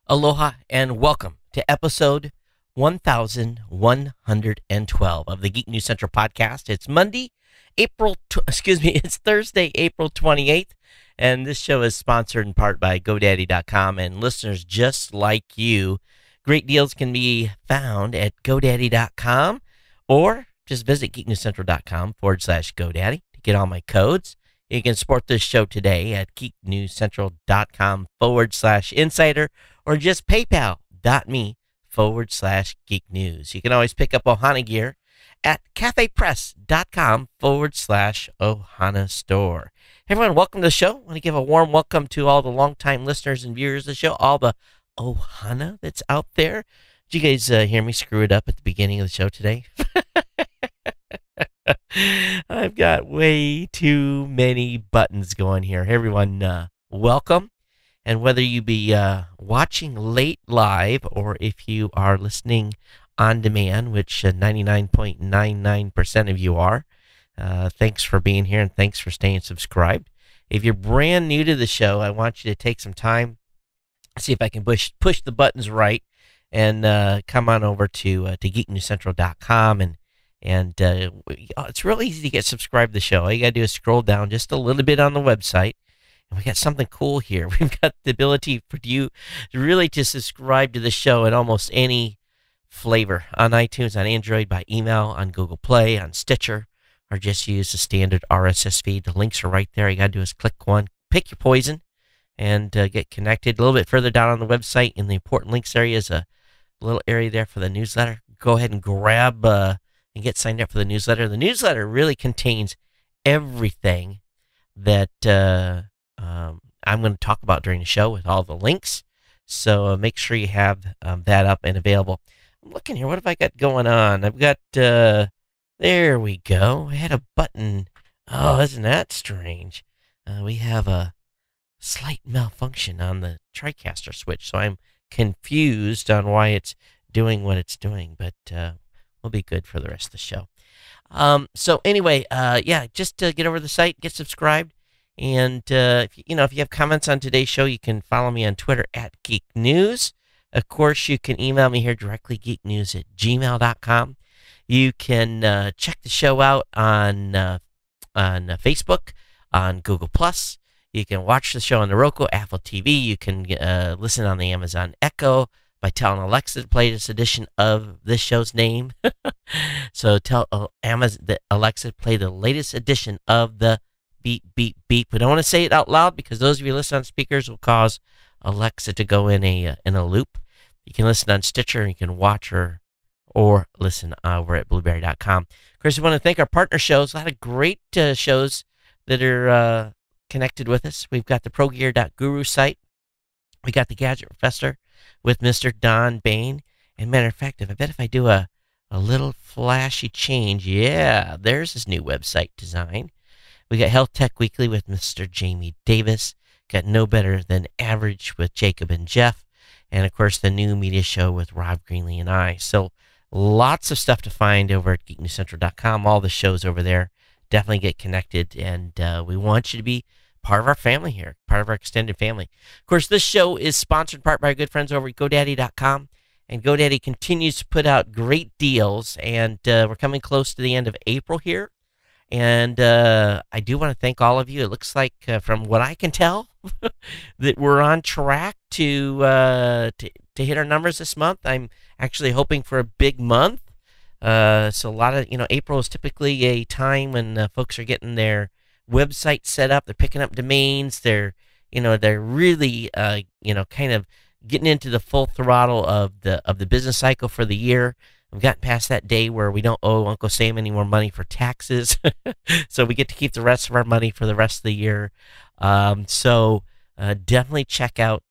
Aloha and welcome to episode 1112 of the Geek News Central podcast. It's it's Thursday, April 28th, and this show is sponsored in part by GoDaddy.com, and listeners just like you. Great deals can be found at GoDaddy.com, or just visit GeekNewsCentral.com/GoDaddy to get all my codes. You can support this show today at GeekNewsCentral.com/insider, or just PayPal.me/Geek News. You can always pick up Ohana gear at CafePress.com/Ohana store. Hey everyone, welcome to the show. I want to give a warm welcome to all the longtime listeners and viewers of the show, all the Ohana that's out there. Did you guys hear me screw it up at the beginning of the show today? I've got way too many buttons going here. Hey everyone, welcome. And whether you be watching late live or if you are listening on demand, which 99.99% of you are, thanks for being here and thanks for staying subscribed. If you're brand new to the show, I want you to take some time, see if I can push the buttons right, and come on over to GeekNewsCentral.com. And it's really easy to get subscribed to the show. All you got to do is scroll down just a little bit on the website. And we got something cool here. We've got the ability for you really to subscribe to the show in almost any flavor on iTunes, on Android, by email, on Google Play, on Stitcher, or just use the standard RSS feed. The links are right there. You got to do is click one, pick your poison, and get connected. A little bit further down on the website in the important links area is a little area there for the newsletter. Go ahead and grab and get signed up for the newsletter. The newsletter really contains everything that I'm going to talk about during the show with all the links. So make sure you have that up and available. I'm looking here. What have I got going on? I've got, there we go. I had a button. Oh, isn't that strange? We have a slight malfunction on the TriCaster switch. So I'm confused on why it's doing what it's doing. But we'll be good for the rest of the show. So anyway, just get over to the site, get subscribed. And, if you have comments on today's show, you can follow me on Twitter at Geek News. Of course, you can email me here directly, geeknews@gmail.com. You can check the show out on Facebook, on Google+. You can watch the show on the Roku, Apple TV. You can listen on the Amazon Echo by telling Alexa to play this edition of this show's name. So tell Alexa to play the latest edition of the beep, beep, beep. We don't want to say it out loud because those of you listening on speakers will cause Alexa to go in a loop. You can listen on Stitcher, and you can watch her or listen over at Blueberry.com. Of course, we want to thank our partner shows. A lot of great shows that are connected with us. We've got the ProGear.guru site. We got the Gadget Professor with Mr. Don Bain. And matter of fact, I bet if I do a little flashy change, yeah, there's his new website design. We got Health Tech Weekly with Mr. Jamie Davis. Got No Better Than Average with Jacob and Jeff. And, of course, the new media show with Rob Greenlee and I. So lots of stuff to find over at GeekNewsCentral.com. All the shows over there. Definitely get connected. And we want you to be part of our family here, part of our extended family. Of course, this show is sponsored in part by our good friends over at GoDaddy.com. And GoDaddy continues to put out great deals. And we're coming close to the end of April here. And I do want to thank all of you. It looks like, from what I can tell, that we're on track to hit our numbers this month. I'm actually hoping for a big month. So a lot of, April is typically a time when folks are getting their website set up. They're picking up domains. They're really, kind of getting into the full throttle of the business cycle for the year. We've gotten past that day where we don't owe Uncle Sam any more money for taxes. So we get to keep the rest of our money for the rest of the year. So definitely check out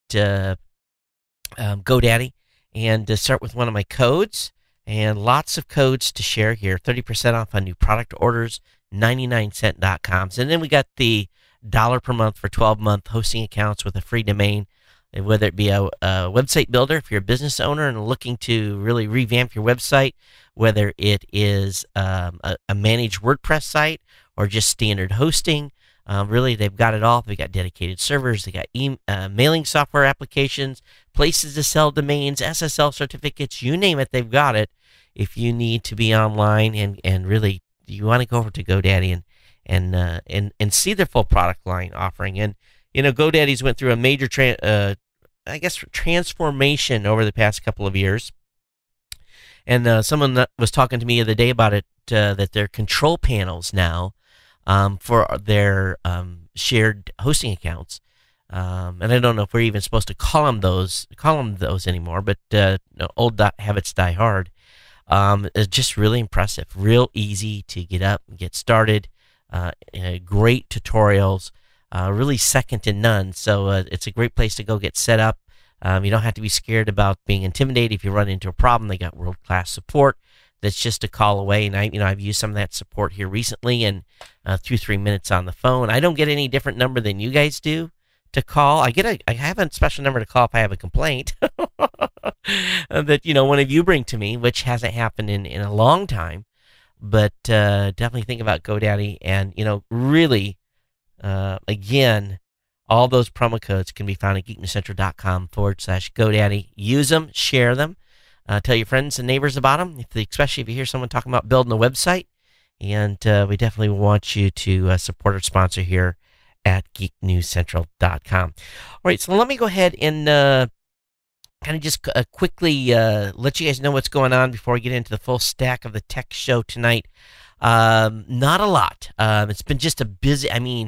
GoDaddy and start with one of my codes. And lots of codes to share here. 30% off on new product orders, 99cent.coms. And then we got the $1 per month for 12-month hosting accounts with a free domain. And whether it be a website builder, if you're a business owner and looking to really revamp your website, whether it is a managed WordPress site or just standard hosting, Really, they've got it all. They've got dedicated servers. They got mailing software applications, places to sell domains, SSL certificates, you name it, they've got it. If you need to be online and really you want to go over to GoDaddy and see their full product line offering. And GoDaddy's went through a major transformation over the past couple of years. And someone that was talking to me the other day about it, that their control panels now for their shared hosting accounts, and I don't know if we're even supposed to call them those anymore, but old habits die hard. Is just really impressive, real easy to get up and get started. Great tutorials, really second to none. So it's a great place to go get set up. You don't have to be scared about being intimidated if you run into a problem. They got world-class support that's just a call away. And I've used some of that support here recently, and 2-3 minutes on the phone. I don't get any different number than you guys do to call. I have a special number to call if I have a complaint that one of you bring to me, which hasn't happened in a long time. But definitely think about GoDaddy, and really, again, all those promo codes can be found at geeknewscentral.com/GoDaddy. Use them, share them, tell your friends and neighbors about them, especially if you hear someone talking about building a website. And we definitely want you to support our sponsor here at geeknewscentral.com. All right, so let me go ahead and kind of just quickly let you guys know what's going on before we get into the full stack of the tech show tonight. Not a lot. It's been just a busy,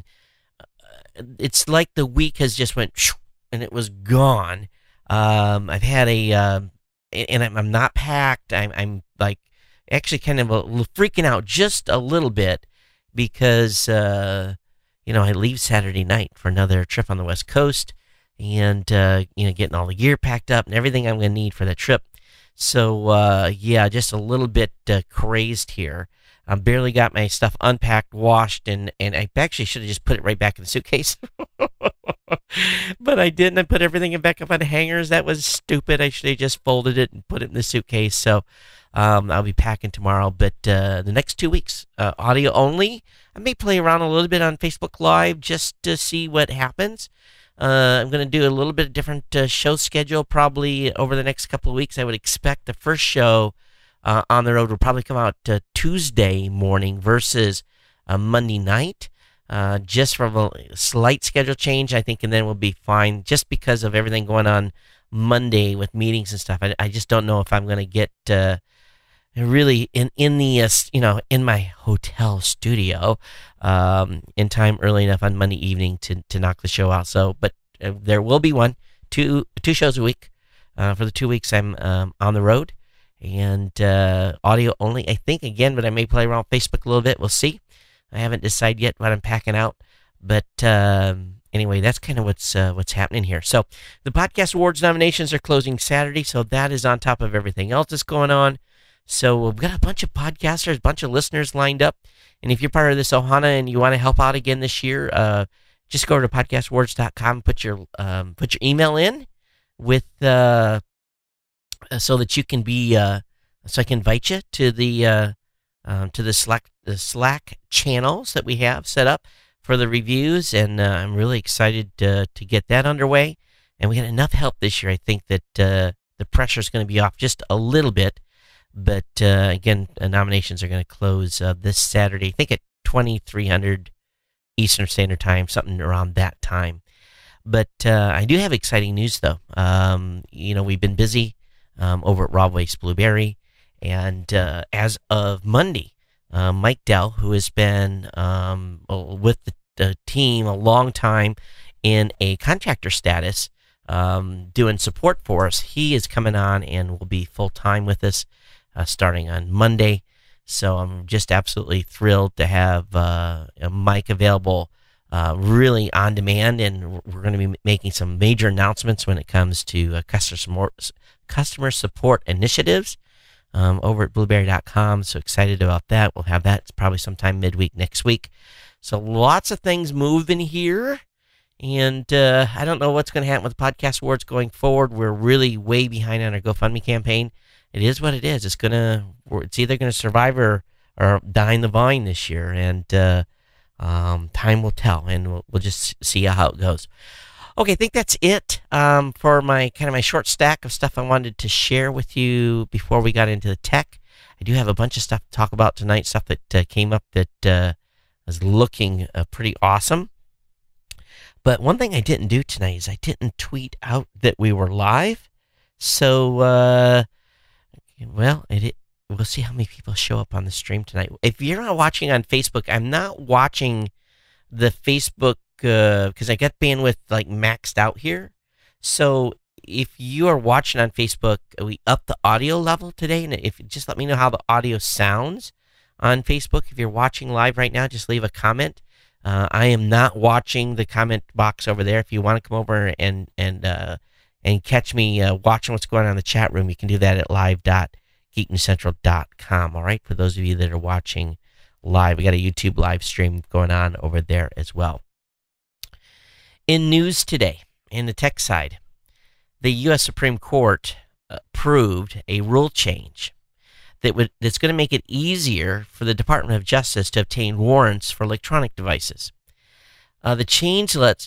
it's like the week has just went and it was gone. I've had and I'm not packed. I'm like actually kind of freaking out just a little bit because, I leave Saturday night for another trip on the West Coast, and, getting all the gear packed up and everything I'm going to need for that trip. So, just a little bit crazed here. I barely got my stuff unpacked, washed, and I actually should have just put it right back in the suitcase. But I didn't. I put everything back up on hangers. That was stupid. I should have just folded it and put it in the suitcase. So I'll be packing tomorrow. But the next 2 weeks, audio only. I may play around a little bit on Facebook Live just to see what happens. I'm going to do a little bit of different show schedule probably over the next couple of weeks. I would expect the first show on the road will probably come out Tuesday morning versus Monday night. Just from a slight schedule change, I think, and then we'll be fine just because of everything going on Monday with meetings and stuff. I just don't know if I'm going to get really in my hotel studio in time early enough on Monday evening to knock the show out. So, but there will be two shows a week for the 2 weeks I'm on the road, and audio only, I think, again, but I may play around Facebook a little bit. We'll see. I haven't decided yet what I'm packing out, but anyway, that's kind of what's happening here. So the Podcast Awards nominations are closing Saturday, so that is on top of everything else that's going on. So we've got a bunch of podcasters, a bunch of listeners lined up, and if you're part of this Ohana and you want to help out again this year, just go to podcastawards.com, put your email in with so that you can be so I can invite you to the Slack channels that we have set up for the reviews, and I'm really excited to get that underway. And we got enough help this year, I think, that the pressure is going to be off just a little bit. But again, nominations are going to close this Saturday, I think at 2300 Eastern Standard Time, something around that time. But I do have exciting news, though. We've been busy over at Rob Waste Blueberry, and as of Monday, Mike Dell, who has been with the team a long time in a contractor status, doing support for us, he is coming on and will be full-time with us starting on Monday. So I'm just absolutely thrilled to have Mike available really on demand, and we're going to be making some major announcements when it comes to customer support initiatives over at blueberry.com. So excited about that. We'll have that probably sometime midweek next week. So lots of things moving here. And I don't know what's going to happen with the Podcast Awards going forward. We're really way behind on our GoFundMe campaign. It is what it is. It's either going to survive or die in the vine this year. And Time will tell, and we'll just see how it goes. Okay, I think that's it for my short stack of stuff I wanted to share with you before we got into the tech. I do have a bunch of stuff to talk about tonight, stuff that came up that is looking pretty awesome. But one thing I didn't do tonight is I didn't tweet out that we were live. So, we'll see how many people show up on the stream tonight. If you're not watching on Facebook, I'm not watching the Facebook because I got bandwidth maxed out here. So if you are watching on Facebook, we upped the audio level today, and if just let me know how the audio sounds on Facebook. If you're watching live right now, just leave a comment. I am not watching the comment box over there. If you want to come over and catch me watching what's going on in the chat room, you can do that at live.geeknewscentral.com. All right, for those of you that are watching live, we got a YouTube live stream going on over there as well. In news today, in the tech side, the U.S. Supreme Court approved a rule change that's going to make it easier for the Department of Justice to obtain warrants for electronic devices. The change lets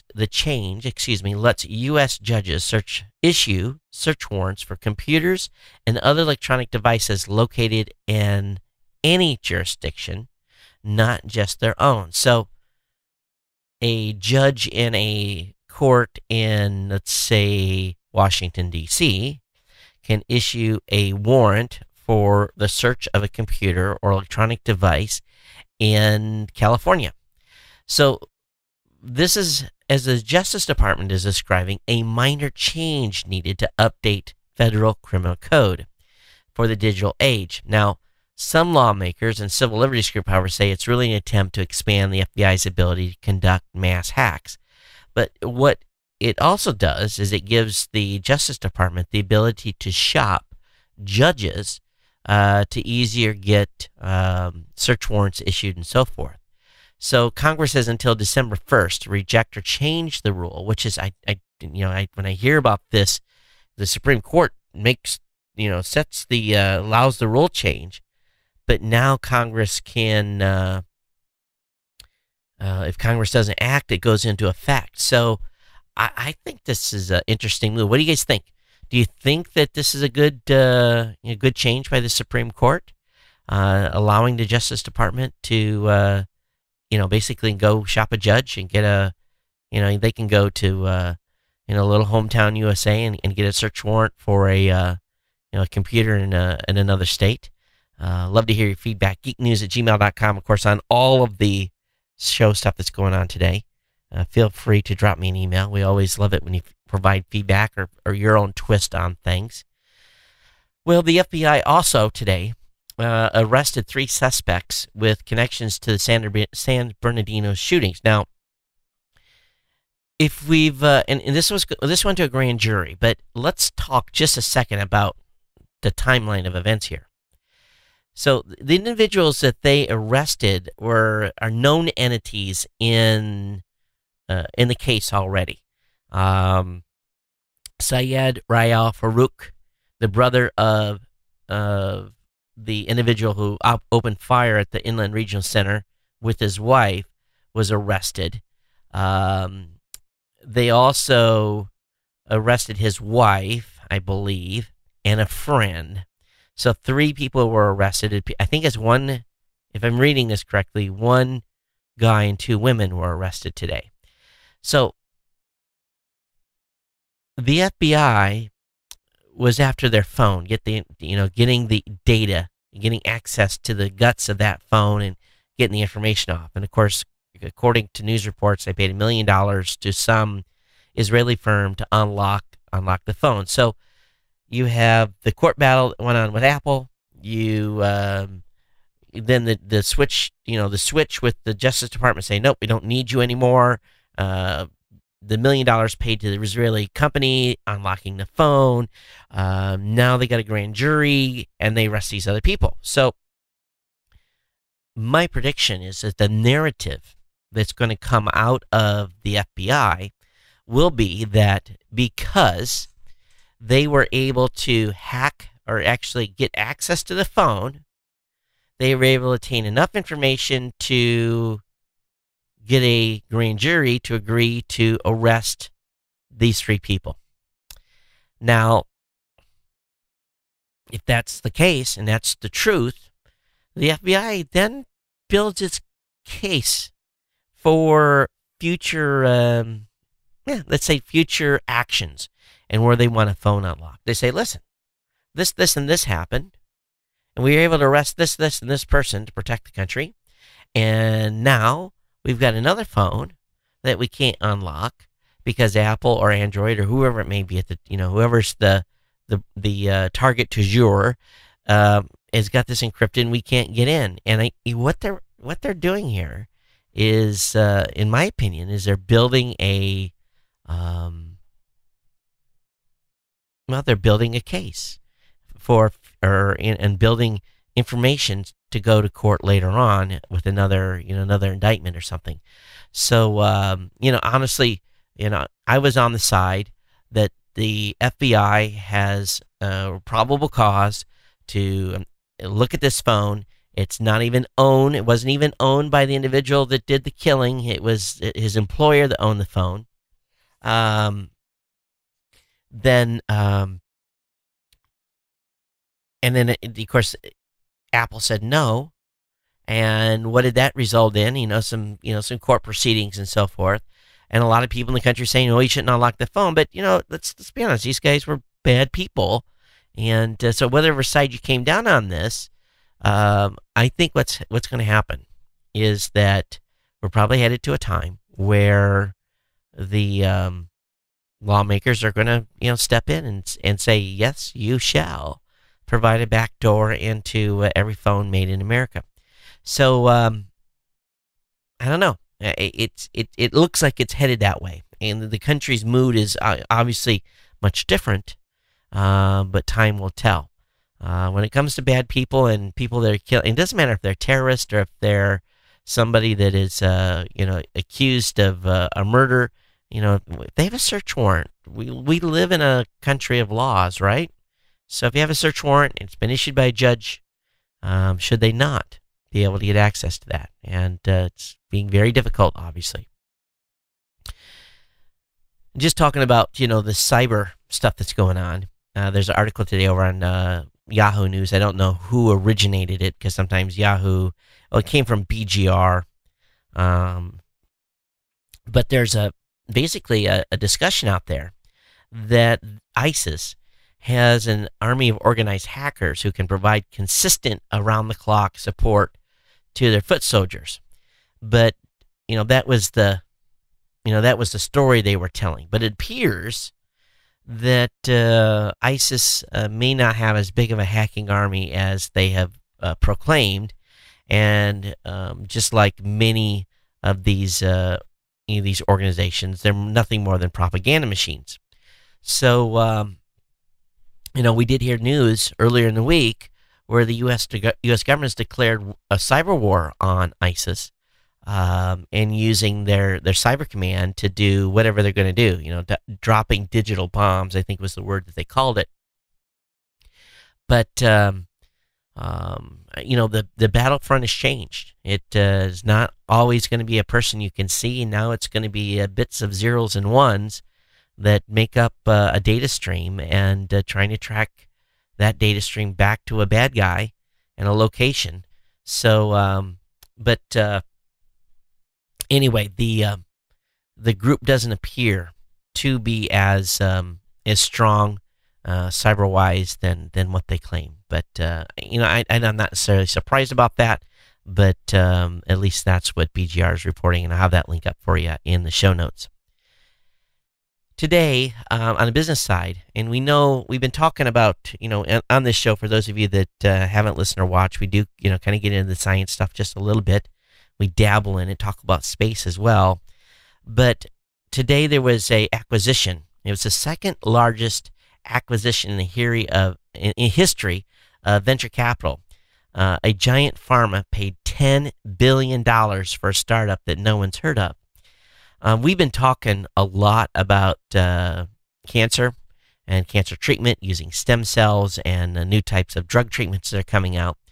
U.S. judges issue search warrants for computers and other electronic devices located in any jurisdiction, not just their own. So, a judge in a court in, let's say, Washington, D.C., can issue a warrant for the search of a computer or electronic device in California. So this is, as the Justice Department is describing, a minor change needed to update federal criminal code for the digital age. Now, some lawmakers and civil liberties group, however, say it's really an attempt to expand the FBI's ability to conduct mass hacks. But what it also does is it gives the Justice Department the ability to shop judges to easier get search warrants issued and so forth. So Congress has until December 1st to reject or change the rule, which is, when I hear about this, the Supreme Court allows the rule change, but now Congress can, if Congress doesn't act, it goes into effect. So I think this is an interesting move. What do you guys think? Do you think that this is a good change by the Supreme Court, allowing the Justice Department to, basically go shop a judge and get they can go to, little hometown USA and get a search warrant for a computer in another state? Love to hear your feedback. geeknews@gmail.com, of course, on all of the show stuff that's going on today. Feel free to drop me an email. We always love it when you provide feedback or your own twist on things. Well, the FBI also today arrested 3 suspects with connections to the San Bernardino shootings. Now, if we've and this went to a grand jury, but let's talk just a second about the timeline of events here. So the individuals that they arrested are known entities in the case already. Syed Rayal Farouk, the brother of the individual who opened fire at the Inland Regional Center with his wife, was arrested. They also arrested his wife, I believe, and a friend. So 3 people were arrested. I think it's one, if I'm reading this correctly, 1 guy and 2 women were arrested today. So the FBI was after their phone, getting the data, getting access to the guts of that phone and getting the information off. And of course, according to news reports, they paid $1 million to some Israeli firm to unlock the phone. So you have the court battle that went on with Apple. You then the switch with the Justice Department saying, nope, we don't need you anymore. The $1 million paid to the Israeli company, unlocking the phone. Now they got a grand jury, and they arrest these other people. So my prediction is that the narrative that's going to come out of the FBI will be that because they were able to hack or actually get access to the phone, they were able to obtain enough information to get a grand jury to agree to arrest these 3 people. Now, if that's the case and that's the truth, the FBI then builds its case for future, let's say future actions and where they want a phone unlocked. They say, listen, this, and this happened, and we were able to arrest this, and this person to protect the country, and now we've got another phone that we can't unlock because Apple or Android or whoever it may be at the, whoever's the target du jour, has got this encrypted and we can't get in. And what they're doing here is, in my opinion, is they're building they're building a case and building information to go to court later on with another indictment or something. So, honestly, I was on the side that the FBI has probable cause to look at this phone. It's not even owned. It wasn't even owned by the individual that did the killing. It was his employer that owned the phone. And then, of course, Apple said no. And what did that result in? Some court proceedings and so forth. And a lot of people in the country saying, "Oh, you shouldn't unlock the phone." But let's be honest; these guys were bad people, and so whatever side you came down on this, I think what's going to happen is that we're probably headed to a time where the lawmakers are going to step in and say, "Yes, you shall provide a backdoor into every phone made in America." So I don't know. It looks like it's headed that way, and the country's mood is obviously much different, but time will tell. When it comes to bad people and people that are killing, it doesn't matter if they're terrorists or if they're somebody that is accused of a murder. If they have a search warrant. We live in a country of laws, right? So if you have a search warrant, it's been issued by a judge, should they not be able to get access to that? And it's being very difficult, obviously. Just talking about, the cyber stuff that's going on. There's an article today over on Yahoo News. I don't know who originated it because sometimes Yahoo, it came from BGR. But there's basically a discussion out there that ISIS has an army of organized hackers who can provide consistent around-the-clock support to their foot soldiers. But that was the story they were telling. But it appears that ISIS may not have as big of a hacking army as they have proclaimed, and just like many of these these organizations, they're nothing more than propaganda machines. So we did hear news earlier in the week where the U.S. government has declared a cyber war on ISIS, and using their cyber command to do whatever they're going to do. Dropping digital bombs, I think was the word that they called it. But the battlefront has changed. It is not always going to be a person you can see. Now it's going to be bits of zeros and ones that make up a data stream, and trying to track that data stream back to a bad guy and a location. So, anyway, the group doesn't appear to be as strong cyber-wise than what they claim. But I'm not necessarily surprised about that. But at least that's what BGR is reporting, and I'll have that link up for you in the show notes. Today, on the business side, and we've been talking about, on this show, for those of you that haven't listened or watched, we do, kind of get into the science stuff just a little bit. We dabble in it, talk about space as well. But today there was a acquisition. It was the second largest acquisition in the history of venture capital. A giant pharma paid $10 billion for a startup that no one's heard of. We've been talking a lot about cancer and cancer treatment using stem cells and new types of drug treatments that are coming out.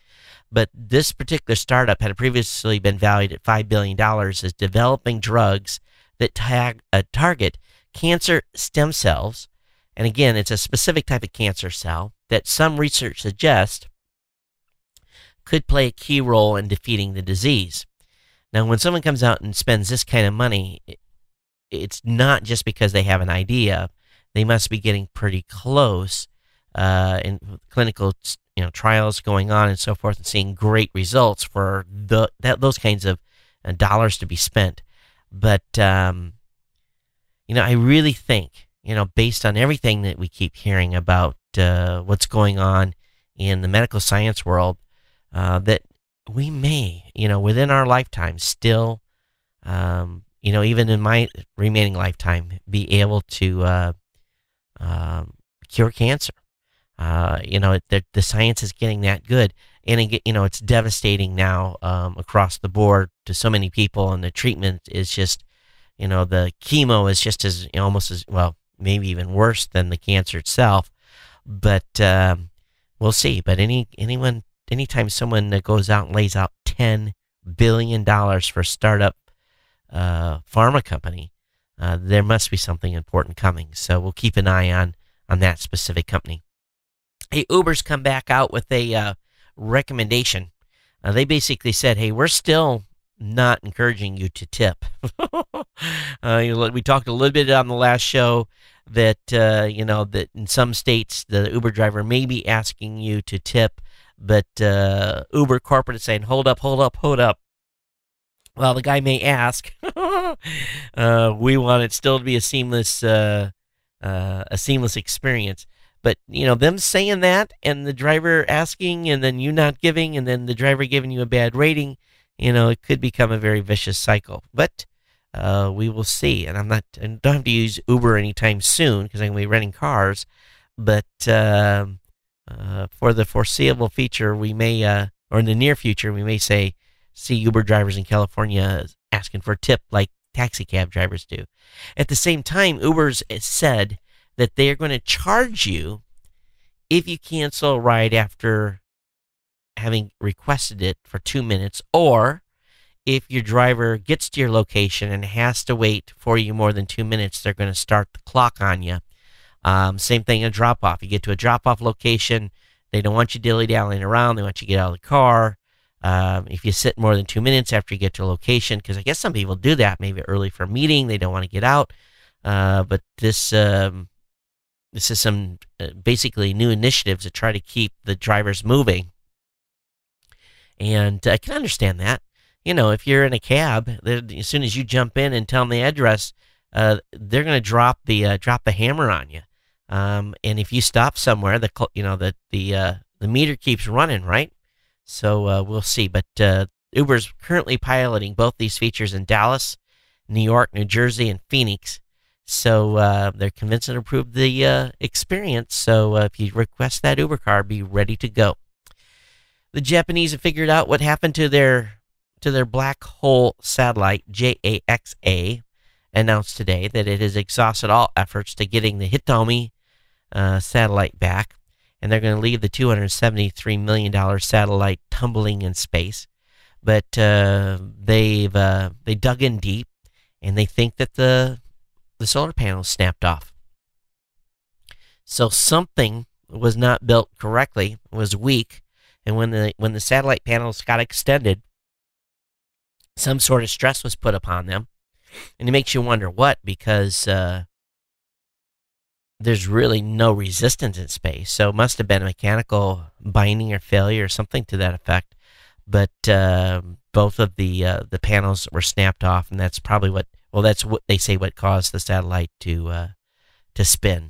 But this particular startup had previously been valued at $5 billion as developing drugs that target cancer stem cells. And again, it's a specific type of cancer cell that some research suggests could play a key role in defeating the disease. Now, when someone comes out and spends this kind of money, it's not just because they have an idea. They must be getting pretty close in clinical trials going on and so forth, and seeing great results for those kinds of dollars to be spent. But I really think, based on everything that we keep hearing about what's going on in the medical science world, that we may, within our lifetime, still, even in my remaining lifetime, be able to cure cancer. The science is getting that good, and it's devastating now across the board to so many people, and the treatment is just, the chemo is just as almost as well, maybe even worse than the cancer itself. But we'll see. But anytime someone goes out and lays out $10 billion for a startup pharma company, there must be something important coming. So we'll keep an eye on that specific company. Hey, Uber's come back out with a recommendation. They basically said, hey, we're still not encouraging you to tip. We talked a little bit on the last show that, that in some states, the Uber driver may be asking you to tip, but Uber corporate is saying, hold up. Well, the guy may ask. We want it still to be a seamless experience. But, them saying that and the driver asking and then you not giving and then the driver giving you a bad rating, it could become a very vicious cycle. But we will see. And I don't have to use Uber anytime soon because I'm going to be renting cars. But for the foreseeable future, we may, or in the near future, we may see Uber drivers in California asking for a tip like taxi cab drivers do. At the same time, Uber's said that they are going to charge you if you cancel a ride after having requested it for 2 minutes, or if your driver gets to your location and has to wait for you more than 2 minutes, they're going to start the clock on you. Same thing, a drop-off. You get to a drop-off location, they don't want you dilly-dallying around. They want you to get out of the car. If you sit more than 2 minutes after you get to a location, because I guess some people do that, maybe early for a meeting, they don't want to get out. But this is some basically new initiatives to try to keep the drivers moving. And I can understand that. If you're in a cab, as soon as you jump in and tell them the address, they're going to drop the hammer on you. And if you stop somewhere, the meter keeps running, right? So we'll see. But Uber's currently piloting both these features in Dallas, New York, New Jersey, and Phoenix. So they're convinced to improve the experience. So if you request that Uber car, be ready to go. The Japanese have figured out what happened to their black hole satellite, JAXA, announced today that it has exhausted all efforts to getting the Hitomi satellite back, and they're going to leave the $273 million satellite tumbling in space. But they dug in deep, and they think that the solar panels snapped off. So something was not built correctly, was weak, and when the satellite panels got extended, some sort of stress was put upon them. And it makes you wonder what, because there's really no resistance in space. So it must have been a mechanical binding or failure or something to that effect. But both of the panels were snapped off, and that's probably that's what they say what caused the satellite to spin.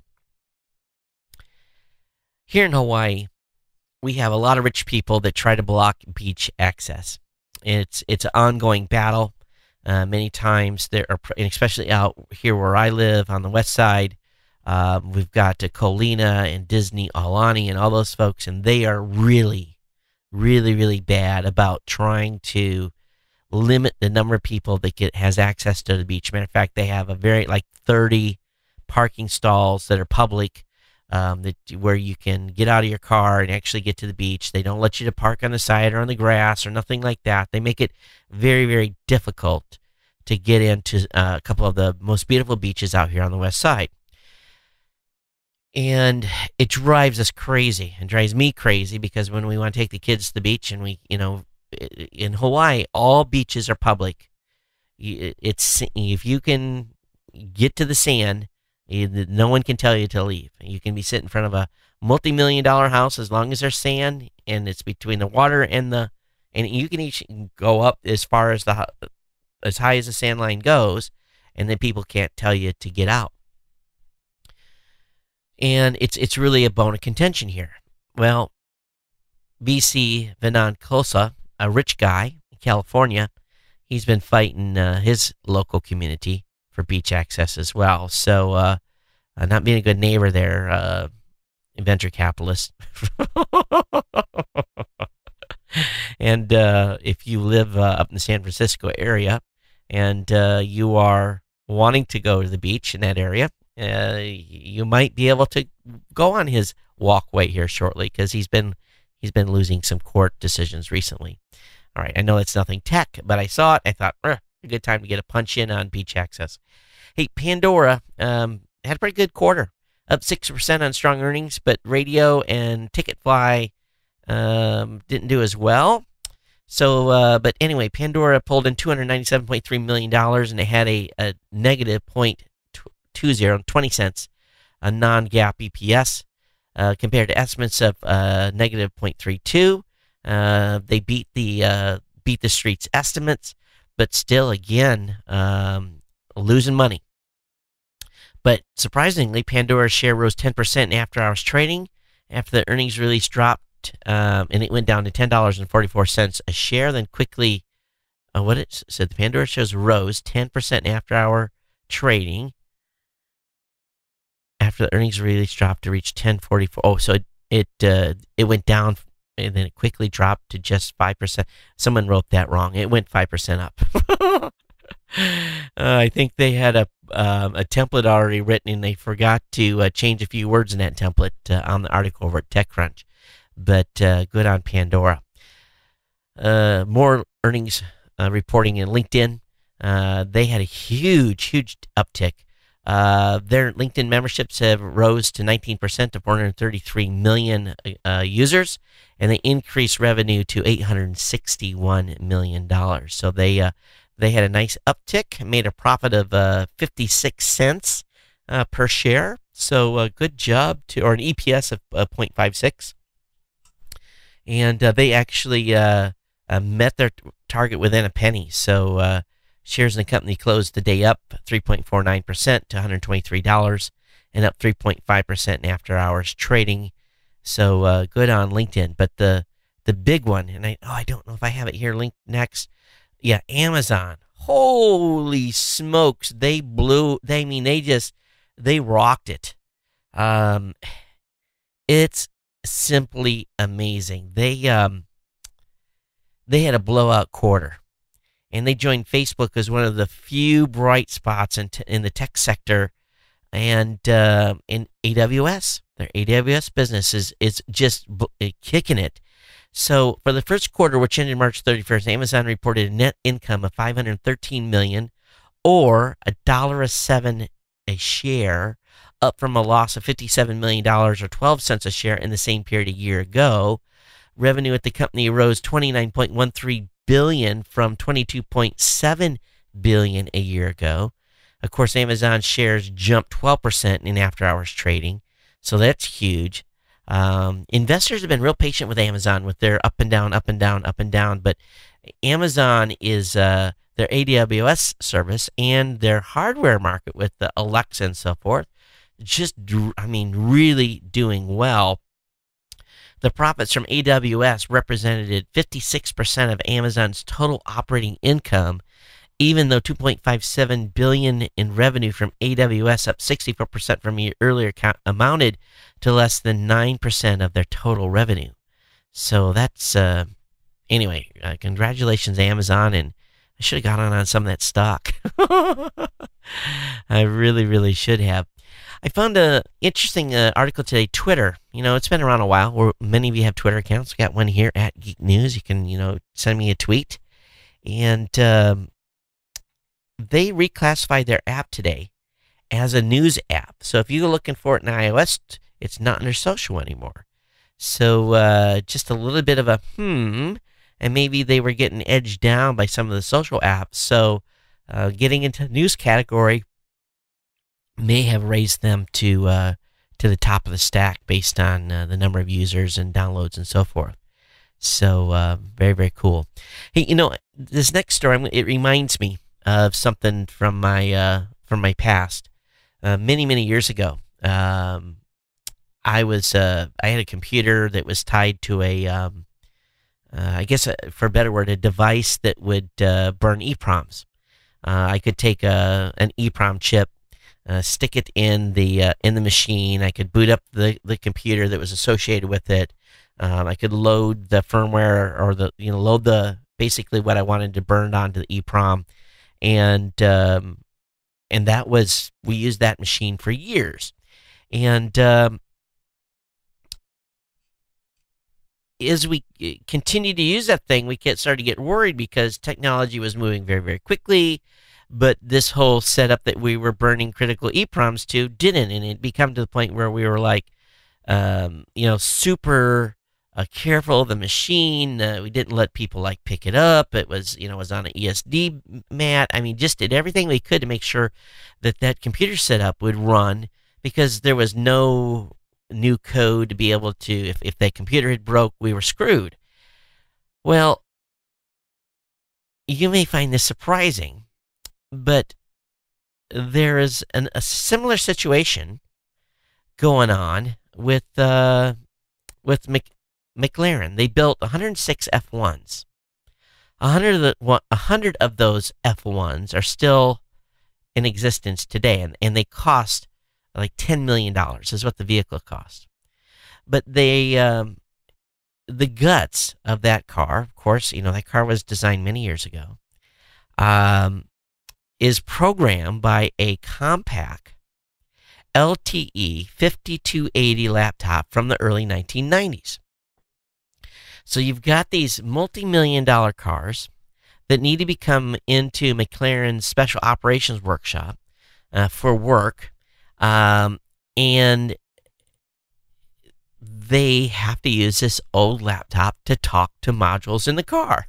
Here in Hawaii, we have a lot of rich people that try to block beach access. It's an ongoing battle. Many times there are, and especially out here where I live on the west side, we've got Colina and Disney Aulani and all those folks, and they are really, really, really bad about trying to limit the number of people that has access to the beach. Matter of fact, they have a 30 parking stalls that are public where you can get out of your car and actually get to the beach. They don't let you to park on the side or on the grass or nothing like that. They make it very, very difficult to get into a couple of the most beautiful beaches out here on the west side. And it drives us crazy and drives me crazy because when we want to take the kids to the beach and in Hawaii, all beaches are public. If you can get to the sand, no one can tell you to leave. You can be sitting in front of a multi-million-dollar house as long as there's sand and it's between the water and you can each go up as far as as high as the sand line goes, and then people can't tell you to get out. And it's really a bone of contention here. Well, BC Vinod Kosa, a rich guy in California, he's been fighting his local community for beach access as well. So not being a good neighbor there, venture capitalist. And if you live up in the San Francisco area and you are wanting to go to the beach in that area, you might be able to go on his walkway here shortly because he's been losing some court decisions recently. All right, I know it's nothing tech, but I saw it. I thought, a good time to get a punch in on beach access. Hey, Pandora had a pretty good quarter, up 6% on strong earnings, but radio and Ticketfly didn't do as well. So, but anyway, Pandora pulled in $297.3 million, and they had a negative 20 cents, a non-GAAP EPS, compared to estimates of negative 0.32. They beat the street's estimates, but still, again, losing money. But surprisingly, Pandora's share rose 10% in after-hours trading after the earnings release dropped, and it went down to $10.44 a share. Then quickly, what it said, the Pandora shares rose 10% in after-hour trading after the earnings release dropped to reach $10.44. Oh, so it went down and then it quickly dropped to just 5%. Someone wrote that wrong. It went 5% up. I think they had a template already written and they forgot to change a few words in that template on the article over at TechCrunch. But good on Pandora. More earnings reporting in LinkedIn. They had a huge uptick. Their LinkedIn memberships have rose to 19% to 433 million users, and they increased revenue to $861 million. So they had a nice uptick, made a profit of 56 cents per share. So good job or an EPS of 0.56. And they actually met their target within a penny. So shares in the company closed the day up 3.49% to $123 and up 3.5% in after hours trading. So good on LinkedIn. But the big one, and I don't know if I have it here linked next. Yeah, Amazon. Holy smokes. They rocked it. It's simply amazing. They had a blowout quarter. And they joined Facebook as one of the few bright spots in the tech sector, and in AWS. Their AWS business is just kicking it. So for the first quarter, which ended March 31st, Amazon reported a net income of $513 million, or $1.07 a share, up from a loss of $57 million, or 12 cents a share in the same period a year ago. Revenue at the company rose $29.13 billion from $22.7 billion a year ago. Of course, Amazon shares jumped 12% in after-hours trading, so that's huge. Investors have been real patient with Amazon with their up and down, up and down, up and down, but Amazon is their AWS service and their hardware market with the Alexa and so forth, just, really doing well. The profits from AWS represented 56% of Amazon's total operating income, even though $2.57 billion in revenue from AWS, up 64% from a year earlier, amounted to less than 9% of their total revenue. So that's, anyway, congratulations, Amazon, and I should have got on some of that stock. I really, really should have. I found a interesting article today. Twitter, it's been around a while. Where many of you have Twitter accounts. We got one here at Geek News. You can, send me a tweet, and they reclassified their app today as a news app. So if you're looking for it in iOS, it's not under social anymore. So just a little bit of a and maybe they were getting edged down by some of the social apps. So getting into the news category may have raised them to the top of the stack based on the number of users and downloads and so forth. So very, very cool. Hey, this next story, it reminds me of something from my past. Many, many years ago, I had a computer that was tied to a I guess for a better word, a device that would burn EPROMs. I could take an EPROM chip, stick it in the machine. I could boot up the computer that was associated with it. I could load the firmware or load basically what I wanted to burn onto the EPROM, and that was, we used that machine for years, and as we continued to use that thing, we started to get worried because technology was moving very, very quickly. But this whole setup that we were burning critical EPROMs to didn't, and it became to the point where we were like, super careful of the machine. We didn't let people pick it up. It was, was on an ESD mat. I mean, just did everything we could to make sure that computer setup would run, because there was no new code to be able to, if that computer had broke, we were screwed. Well, you may find this surprising, but there is a similar situation going on with McLaren. They built 106 F1s. 100 of those F1s are still in existence today, and they cost like $10 million is what the vehicle cost. But the guts of that car, of course, that car was designed many years ago, is programmed by a Compaq LTE 5280 laptop from the early 1990s. So you've got these multi-million-dollar cars that need to be come into McLaren's special operations workshop for work, and they have to use this old laptop to talk to modules in the car.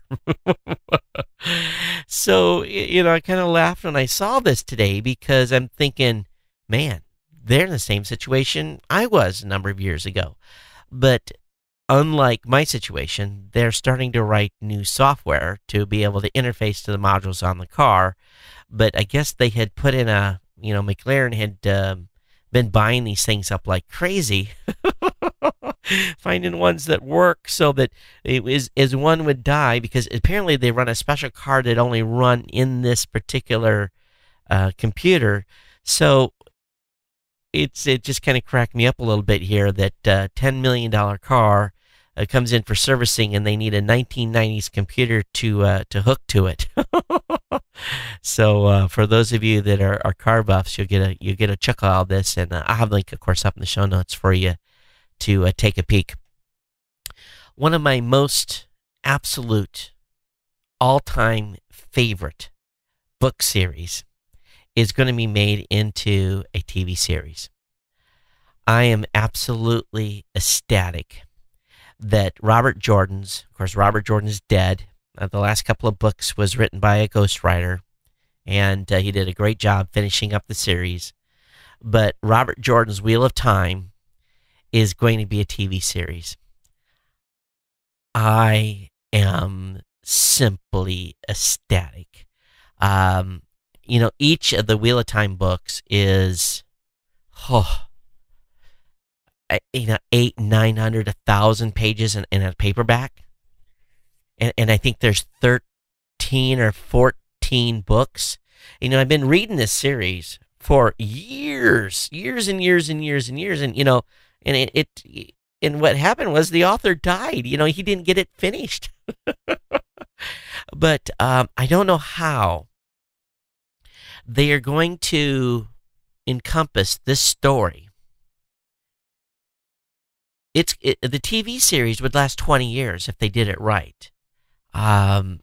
So, I kind of laughed when I saw this today, because I'm thinking, man, they're in the same situation I was a number of years ago. But unlike my situation, they're starting to write new software to be able to interface to the modules on the car. But I guess they had put in McLaren had been buying these things up like crazy, finding ones that work, so that it was, as one would die, because apparently they run a special card that only run in this particular computer. So it just kind of cracked me up a little bit here that $10 million car comes in for servicing, and they need a 1990s computer to hook to it. So for those of you that are car buffs, you'll get a chuckle out of this, and I'll have the link, of course, up in the show notes for you to take a peek. One of my most absolute all-time favorite book series is going to be made into a TV series. I am absolutely ecstatic that Robert Jordan's, of course, Robert Jordan's dead. The last couple of books was written by a ghostwriter, and he did a great job finishing up the series. But Robert Jordan's Wheel of Time is going to be a TV series. I am simply ecstatic. Each of the Wheel of Time books is, 800, 900, 1,000 pages in a paperback. And I think there's 13 or 14 books. I've been reading this series for years and years and years and years. And, and what happened was the author died. He didn't get it finished. But I don't know how they are going to encompass this story, the TV series would last 20 years if they did it right. Have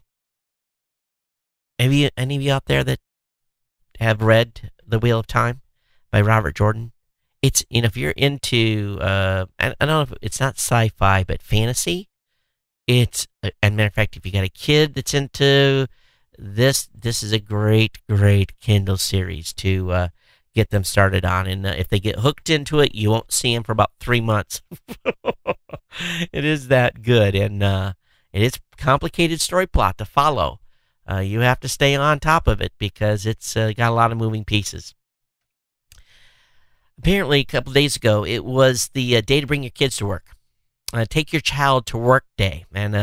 you, any of you out there that have read The Wheel of Time by Robert Jordan? It's, if you're into, I don't know if it's not sci-fi, but fantasy, it's, and matter of fact, if you got a kid that's into this is a great Kindle series to get them started on. And if they get hooked into it, you won't see them for about 3 months. It is that good, and it is a complicated story plot to follow. You have to stay on top of it because it's got a lot of moving pieces. Apparently, a couple days ago, it was the day to bring your kids to work. Take your child to work day, and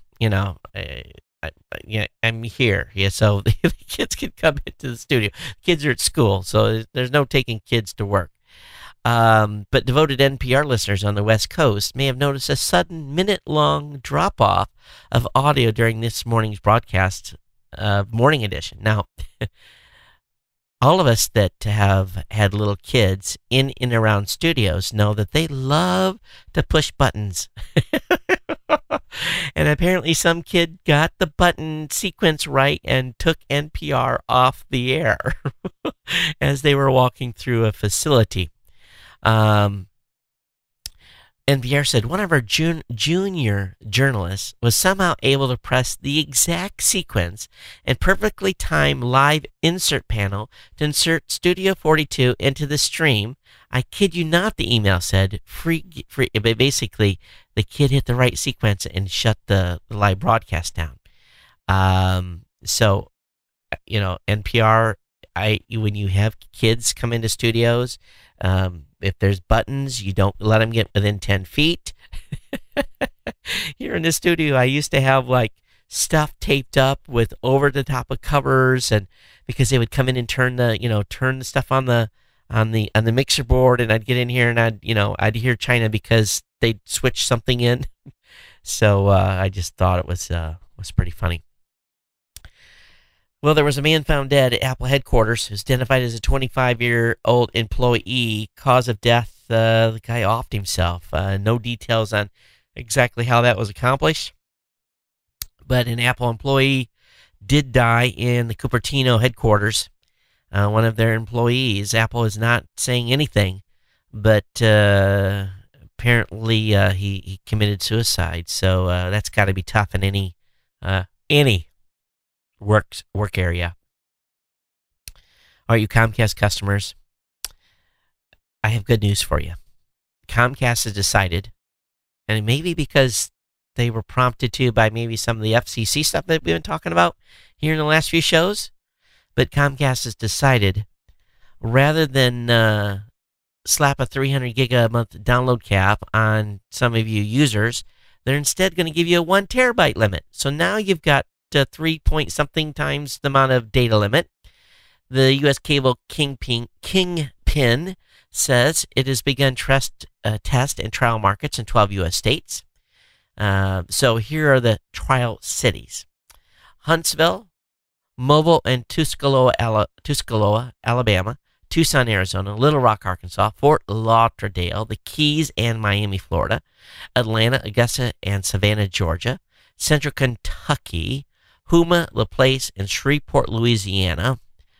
I'm here. Yeah, so the kids can come into the studio. Kids are at school, so there's no taking kids to work. But devoted NPR listeners on the West Coast may have noticed a sudden minute-long drop-off of audio during this morning's broadcast of Morning Edition. Now, all of us that have had little kids in and around studios know that they love to push buttons. And apparently some kid got the button sequence right and took NPR off the air as they were walking through a facility. NPR said one of our junior journalists was somehow able to press the exact sequence and perfectly time live insert panel to insert Studio 42 into the stream. I kid you not, the email said. Free. But basically, the kid hit the right sequence and shut the live broadcast down. So, NPR, when you have kids come into studios, if there's buttons, you don't let them get within 10 feet. Here in the studio, I used to have stuff taped up with over the top of covers, and because they would come in and turn the stuff on the mixer board, and I'd get in here and I'd hear China because they'd switch something in. So I just thought it was pretty funny. Well, there was a man found dead at Apple headquarters who's identified as a 25-year-old employee. Cause of death, the guy offed himself. No details on exactly how that was accomplished. But an Apple employee did die in the Cupertino headquarters. One of their employees. Apple is not saying anything, but apparently he committed suicide. So that's got to be tough in any work area. All right, you Comcast customers, I have good news for you. Comcast has decided, and maybe because they were prompted to by maybe some of the FCC stuff that we've been talking about here in the last few shows, but Comcast has decided, rather than slap a 300 gig a month download cap on some of you users, they're instead going to give you a 1 terabyte limit. So now you've got 3 point something times the amount of data limit. The U.S. cable kingpin says it has begun test and trial markets in 12 U.S. states. So here are the trial cities: Huntsville, Mobile and Tuscaloosa, Alabama, Tucson, Arizona, Little Rock, Arkansas, Fort Lauderdale, the Keys, and Miami, Florida, Atlanta, Augusta, and Savannah, Georgia, Central Kentucky, Houma, LaPlace, and Shreveport, Louisiana,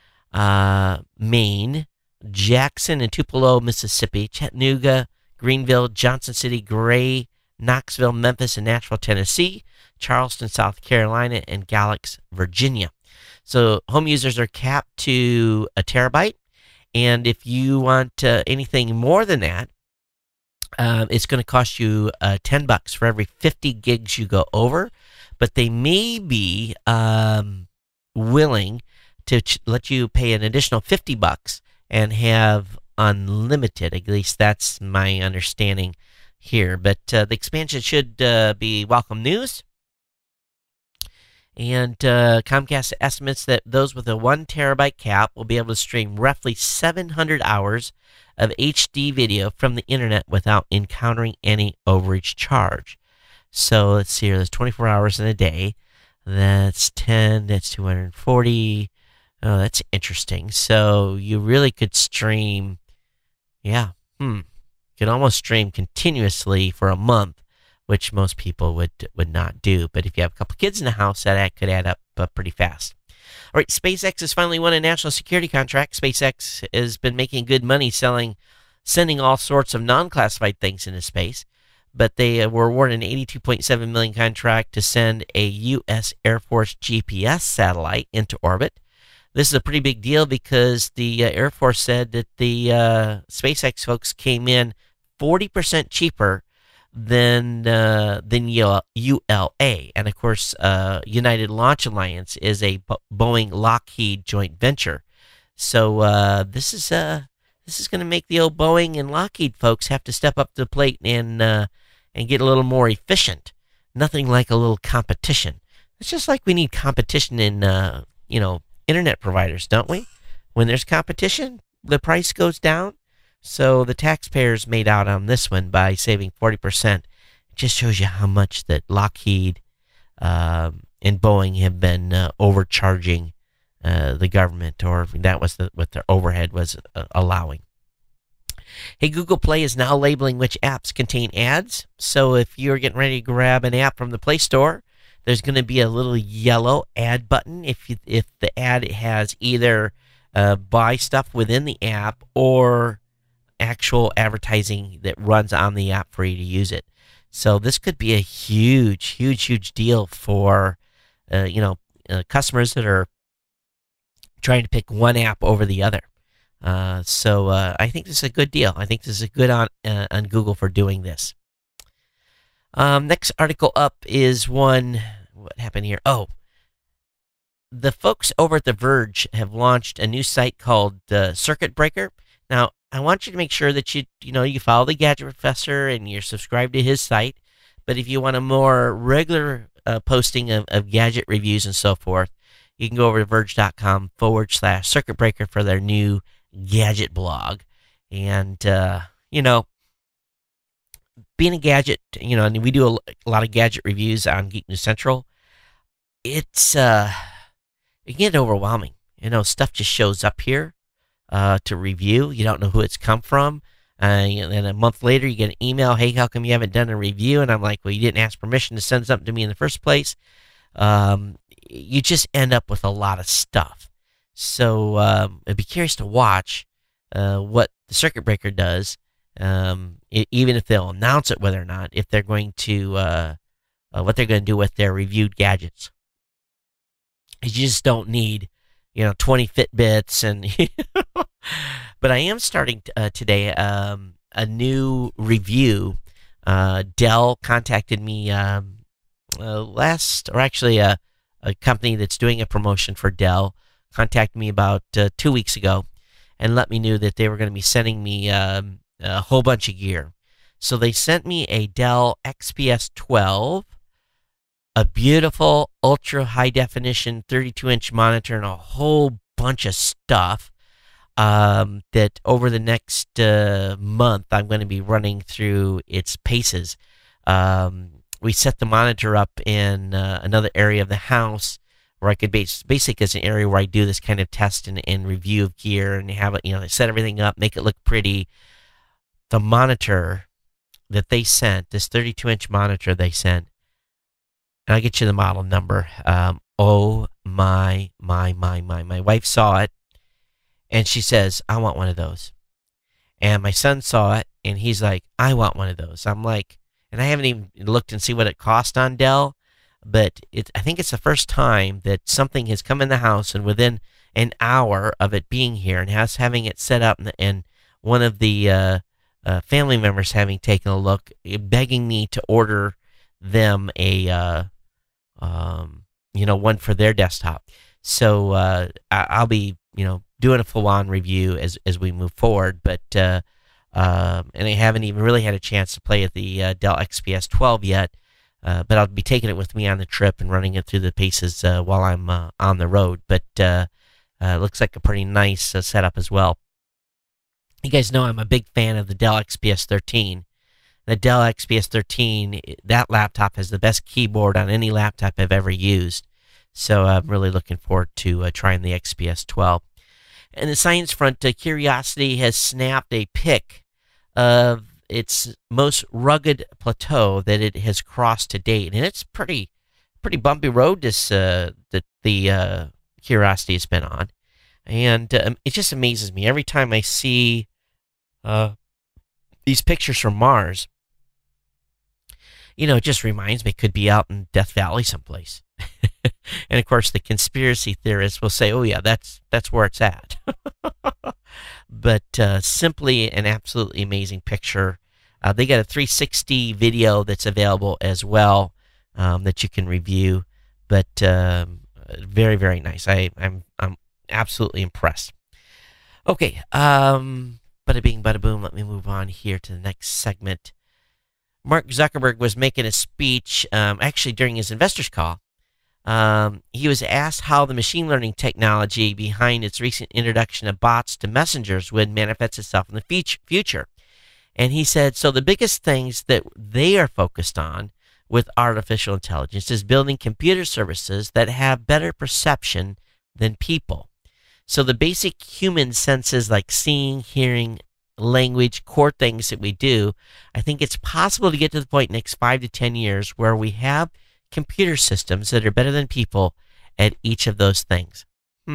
Maine, Jackson and Tupelo, Mississippi, Chattanooga, Greenville, Johnson City, Gray, Knoxville, Memphis, and Nashville, Tennessee, Charleston, South Carolina, and Galax, Virginia. So home users are capped to a terabyte, and if you want anything more than that, it's going to cost you $10 for every 50 gigs you go over. But they may be willing to let you pay an additional $50 and have unlimited. At least that's my understanding here. But the expansion should be welcome news. And Comcast estimates that those with a 1 terabyte cap will be able to stream roughly 700 hours of HD video from the internet without encountering any overage charge. So let's see here, there's 24 hours in a day. That's 10, that's 240. Oh, that's interesting. So you really could stream, yeah, you could almost stream continuously for a month, which most people would not do. But if you have a couple kids in the house, that could add up pretty fast. All right, SpaceX has finally won a national security contract. SpaceX has been making good money sending all sorts of non-classified things into space, but they were awarded an $82.7 million contract to send a U.S. Air Force GPS satellite into orbit. This is a pretty big deal because the Air Force said that the SpaceX folks came in 40% cheaper than ULA. And of course, United Launch Alliance is a Boeing Lockheed joint venture. So this is going to make the old Boeing and Lockheed folks have to step up to the plate and get a little more efficient. Nothing like a little competition. It's just like we need competition in internet providers, don't we? When there's competition, the price goes down. So the taxpayers made out on this one by saving 40%. It just shows you how much that Lockheed and Boeing have been overcharging the government, or that was what their overhead was allowing. Hey, Google Play is now labeling which apps contain ads. So if you're getting ready to grab an app from the Play Store, there's going to be a little yellow ad button if the ad has either buy stuff within the app or actual advertising that runs on the app for you to use it. So this could be a huge deal for customers that are trying to pick one app over the other. So I think this is a good deal. I think this is good on Google for doing this. Next article up is one. What happened here? Oh, the folks over at The Verge have launched a new site called Circuit Breaker. Now, I want you to make sure that you follow the Gadget Professor and you're subscribed to his site. But if you want a more regular posting of gadget reviews and so forth, you can go over to verge.com/Circuit Breaker for their new gadget blog. And, being a gadget, and we do a lot of gadget reviews on Geek News Central. It can get overwhelming. Stuff just shows up here to review. You don't know who it's come from. And a month later, you get an email, hey, how come you haven't done a review? And I'm like, well, you didn't ask permission to send something to me in the first place. You just end up with a lot of stuff. So I'd be curious to watch what the Circuit Breaker does, even if they'll announce it, whether or not, if they're going to, what they're going to do with their reviewed gadgets. You just don't need, 20 Fitbits and, but I am starting today a new review. Dell contacted me a company that's doing a promotion for Dell contacted me about 2 weeks ago and let me know that they were going to be sending me a whole bunch of gear. So they sent me a Dell XPS 12, a beautiful ultra high definition 32-inch monitor, and a whole bunch of stuff that over the next month I'm going to be running through its paces. We set the monitor up in another area of the house where I could basically it's an area where I do this kind of test and review of gear and have it, set everything up, make it look pretty. The monitor that they sent, this 32-inch monitor they sent, and I'll get you the model number. Oh my wife saw it and she says, I want one of those. And my son saw it and he's like, I want one of those. I'm like, and I haven't even looked and see what it cost on Dell, but I think it's the first time that something has come in the house and within an hour of it being here and having it set up and one of the family members having taken a look, begging me to order them a one for their desktop. So I'll be doing a full-on review as we move forward, but and I haven't even really had a chance to play at the Dell XPS 12 yet, but I'll be taking it with me on the trip and running it through the paces while I'm on the road. But looks like a pretty nice setup as well. You guys know I'm a big fan of the Dell XPS 13. The Dell XPS 13, that laptop has the best keyboard on any laptop I've ever used. So I'm really looking forward to trying the XPS 12. And the science front, Curiosity has snapped a pic of its most rugged plateau that it has crossed to date, and it's pretty bumpy road this that the Curiosity has been on, and it just amazes me every time I see these pictures from Mars. It just reminds me it could be out in Death Valley someplace. And of course, the conspiracy theorists will say, "Oh yeah, that's where it's at." But simply an absolutely amazing picture. They got a 360 video that's available as well that you can review. But very, very nice. I'm absolutely impressed. Okay, bada bing, bada boom. Let me move on here to the next segment. Mark Zuckerberg was making a speech, actually during his investors call. He was asked how the machine learning technology behind its recent introduction of bots to messengers would manifest itself in the future. And he said, so the biggest things that they are focused on with artificial intelligence is building computer services that have better perception than people. So the basic human senses like seeing, hearing, language, core things that we do, I think it's possible to get to the point next 5 to 10 years where we have computer systems that are better than people at each of those things.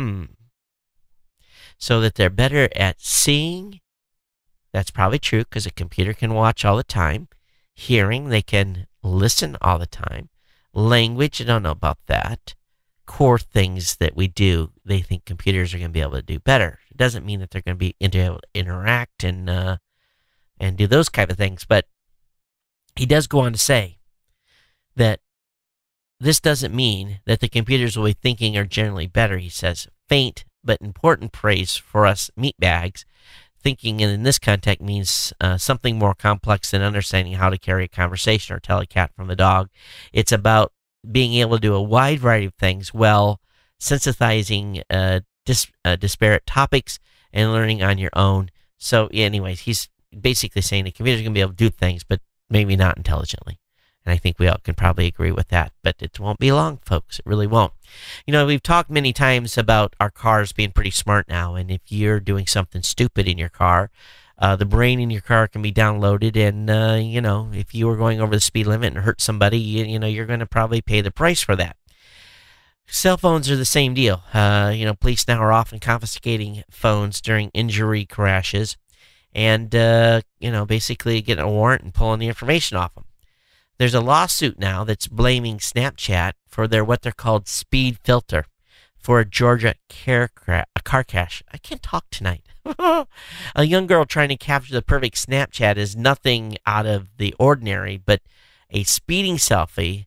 So that they're better at seeing, that's probably true because a computer can watch all the time. Hearing, they can listen all the time. Language, I don't know about that. Core things that we do, they think computers are going to be able to do better. It doesn't mean that they're going to be able to interact and do those kind of things. But he does go on to say that this doesn't mean that the computers will be thinking are generally better. He says, faint but important praise for us meatbags. Thinking in this context means something more complex than understanding how to carry a conversation or tell a cat from a dog. It's about being able to do a wide variety of things well, synthesizing disparate topics and learning on your own. So anyways, he's basically saying the computer's going to be able to do things, but maybe not intelligently. And I think we all can probably agree with that, but it won't be long, folks. It really won't. We've talked many times about our cars being pretty smart now, and if you're doing something stupid in your car, the brain in your car can be downloaded, and, if you were going over the speed limit and hurt somebody, you're going to probably pay the price for that. Cell phones are the same deal. Police now are often confiscating phones during injury crashes and, basically getting a warrant and pulling the information off them. There's a lawsuit now that's blaming Snapchat for what they're called speed filter for a Georgia car crash. I can't talk tonight. A young girl trying to capture the perfect Snapchat is nothing out of the ordinary, but a speeding selfie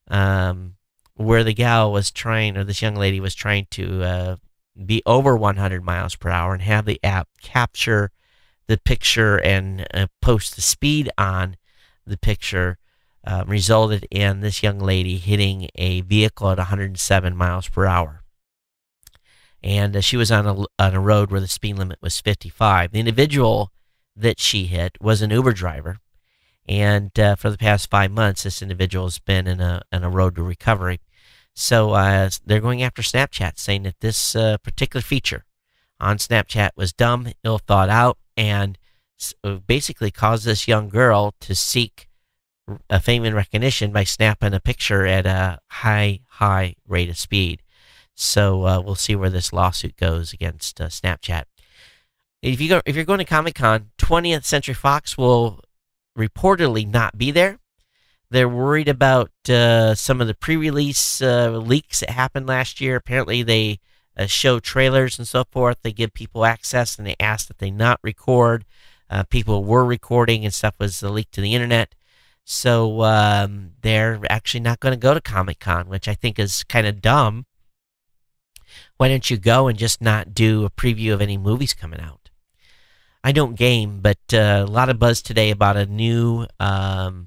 where the gal was trying, or this young lady was trying to be over 100 miles per hour and have the app capture the picture and post the speed on the picture. Resulted in this young lady hitting a vehicle at 107 miles per hour. And she was on a road where the speed limit was 55. The individual that she hit was an Uber driver. And for the past 5 months, this individual has been in a road to recovery. So they're going after Snapchat, saying that this particular feature on Snapchat was dumb, ill thought out, and basically caused this young girl to seek fame and recognition by snapping a picture at a high rate of speed. So we'll see where this lawsuit goes against Snapchat. If you're going to Comic-Con, 20th Century Fox will reportedly not be there. They're worried about some of the pre-release leaks that happened last year. Apparently they show trailers and so forth. They give people access, and they ask that they not record. People were recording, and stuff was leaked to the internet. So they're actually not going to go to Comic-Con, which I think is kind of dumb. Why don't you go and just not do a preview of any movies coming out? I don't game, but a lot of buzz today about a new a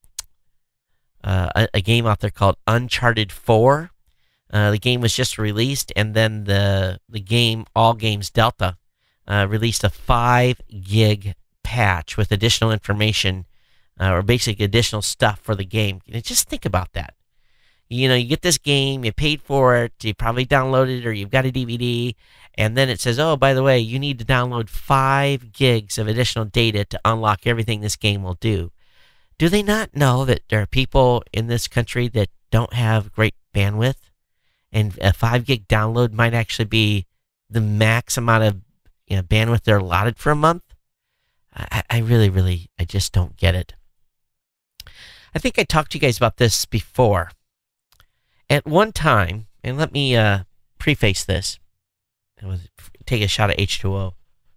game out there called Uncharted 4. The game was just released, and then the game, All Games Delta, released a 5 gig patch with additional information or basically additional stuff for the game. Just think about that. you get this game, you paid for it, you probably downloaded it or you've got a DVD, and then it says, oh, by the way, you need to download 5 gigs of additional data to unlock everything this game will do. Do they not know that there are people in this country that don't have great bandwidth? And a 5 gig download might actually be the max amount of bandwidth they're allotted for a month. I really, I just don't get it. I think I talked to you guys about this before. At one time, and let me preface this. Take a shot of H2O.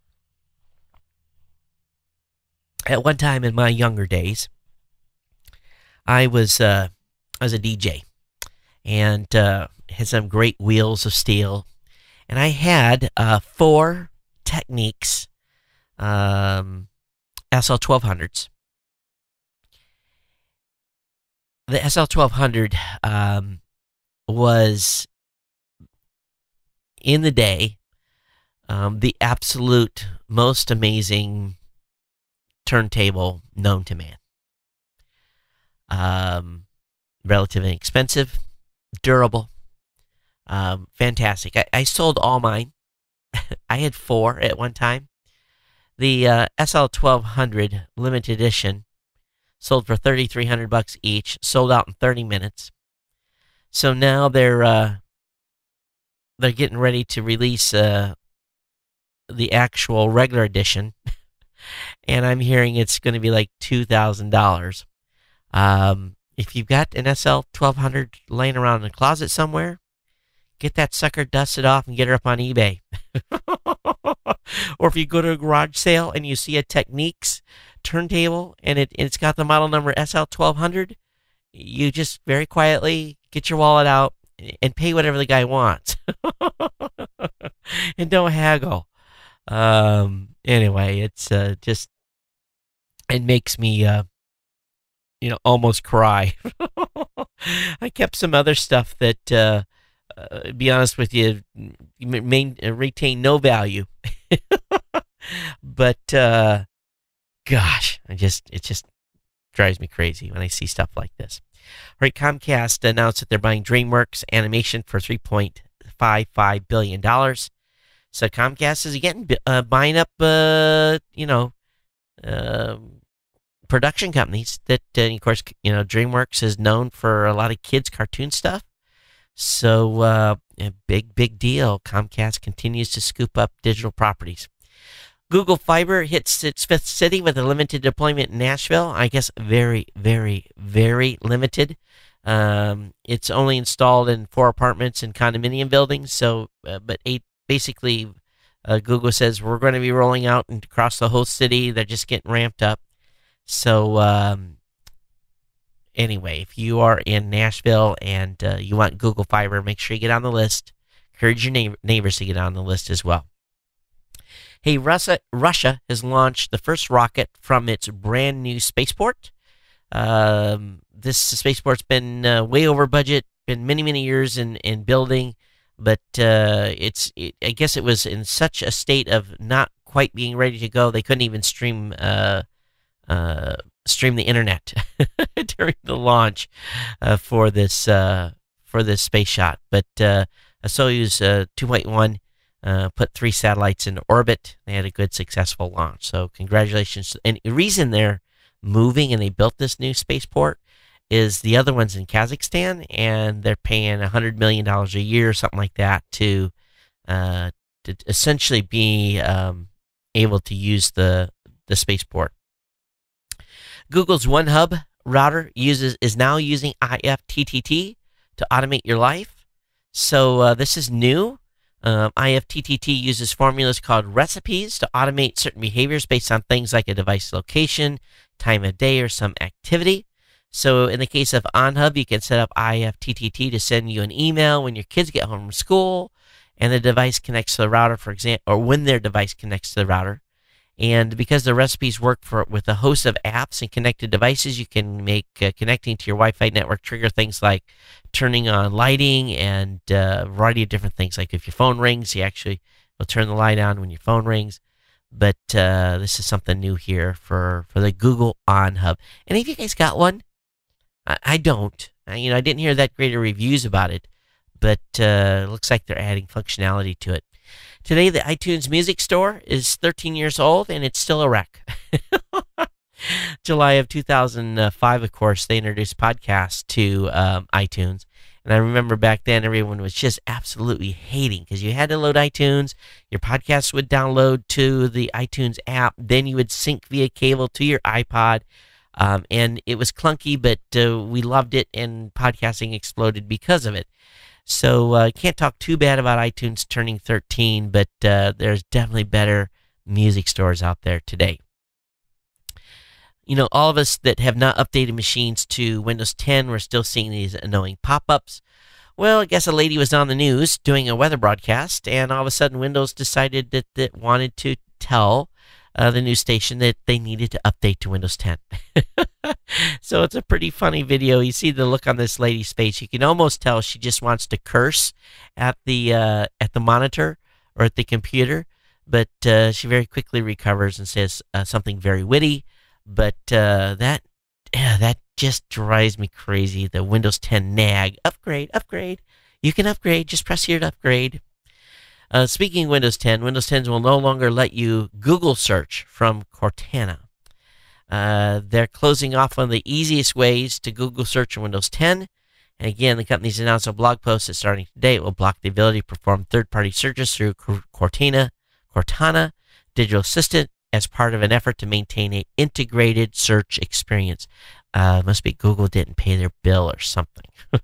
At one time in my younger days, I was a DJ and had some great wheels of steel, and I had 4 Technics SL1200s. The SL1200 was, in the day, the absolute most amazing turntable known to man. Relatively inexpensive, durable, fantastic. I sold all mine. I had 4 at one time. The SL1200 limited edition sold for $3,300 each, sold out in 30 minutes. So now they're getting ready to release the actual regular edition, and I'm hearing it's going to be like $2,000. If you've got an SL1200 laying around in the closet somewhere, get that sucker dusted off and get her up on eBay. Or if you go to a garage sale and you see a Technics turntable and it's got the model number SL1200, you just very quietly get your wallet out and pay whatever the guy wants. And don't haggle. Anyway, it's just, it makes me almost cry. I kept some other stuff that be honest with you, retain no value. But gosh, it just drives me crazy when I see stuff like this. All right, Comcast announced that they're buying DreamWorks Animation for $3.55 billion. So Comcast is again buying up, production companies that, of course, DreamWorks is known for a lot of kids' cartoon stuff. So a big deal. Comcast continues to scoop up digital properties. Google Fiber hits its 5th city with a limited deployment in Nashville. I guess very, very, very limited. It's only installed in 4 apartments and condominium buildings. So, but basically, Google says we're going to be rolling out across the whole city. They're just getting ramped up. So, anyway, if you are in Nashville and you want Google Fiber, make sure you get on the list. Encourage your neighbors to get on the list as well. Hey, Russia has launched the first rocket from its brand new spaceport. This spaceport's been way over budget, been many years in building, but I guess it was in such a state of not quite being ready to go, they couldn't even stream the internet during the launch for this space shot. But a Soyuz 2.1 put 3 satellites into orbit. They had a good, successful launch. So congratulations. And the reason they're moving and they built this new spaceport is the other one's in Kazakhstan, and they're paying $100 million a year or something like that to essentially be able to use the spaceport. Google's OneHub router is now using IFTTT to automate your life. So this is new. IFTTT uses formulas called recipes to automate certain behaviors based on things like a device location, time of day, or some activity. So in the case of OnHub, you can set up IFTTT to send you an email when your kids get home from school and the device connects to the router, for example, or when their device connects to the router. And because the recipes work with a host of apps and connected devices, you can make connecting to your Wi-Fi network trigger things like turning on lighting and a variety of different things. Like if your phone rings, you actually will turn the light on when your phone rings. But this is something new here for the Google OnHub. Any of you guys got one? I don't. I didn't hear that great of reviews about it, but looks like they're adding functionality to it. Today, the iTunes Music Store is 13 years old, and it's still a wreck. July of 2005, of course, they introduced podcasts to iTunes. And I remember back then, everyone was just absolutely hating because you had to load iTunes. Your podcast would download to the iTunes app. Then you would sync via cable to your iPod. And it was clunky, but we loved it, and podcasting exploded because of it. So can't talk too bad about iTunes turning 13, but there's definitely better music stores out there today. All of us that have not updated machines to Windows 10, we're still seeing these annoying pop-ups. Well, I guess a lady was on the news doing a weather broadcast, and all of a sudden Windows decided that it wanted to tell the news station that they needed to update to Windows 10. So it's a pretty funny video. You see the look on this lady's face. You can almost tell she just wants to curse at the monitor or at the computer, but she very quickly recovers and says something very witty. But that just drives me crazy. The Windows 10 nag. Upgrade. You can upgrade. Just press here to upgrade. Speaking of Windows 10, Windows 10 will no longer let you Google search from Cortana. They're closing off one of the easiest ways to Google search in Windows 10. And again, the company's announced a blog post that starting today, it will block the ability to perform third-party searches through Cortana Digital Assistant, as part of an effort to maintain an integrated search experience. Must be Google didn't pay their bill or something.